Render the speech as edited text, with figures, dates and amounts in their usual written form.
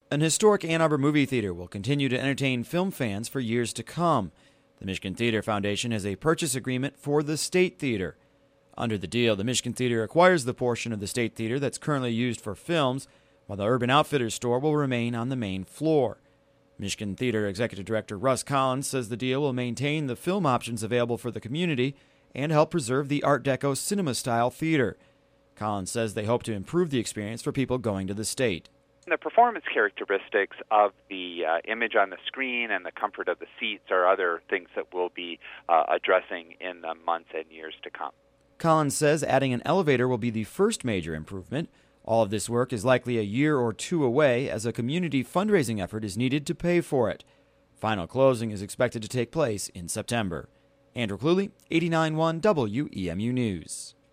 An historic Ann Arbor movie theater will continue to entertain film fans for years to come. The Michigan Theater Foundation has a purchase agreement for the State Theater. Under the deal, the Michigan Theater acquires the portion of the State Theater that's currently used for films, while the Urban Outfitters store will remain on the main floor. Michigan Theater Executive Director Russ Collins says the deal will maintain the film options available for the community and help preserve the Art Deco cinema-style theater. Collins says they hope to improve the experience for people going to the State. The performance characteristics of the image on the screen and the comfort of the seats are other things that we'll be addressing in the months and years to come. Collins says adding an elevator will be the first major improvement. All of this work is likely a year or two away, as a community fundraising effort is needed to pay for it. Final closing is expected to take place in September. Andrew Cluley, 89.1 WEMU News.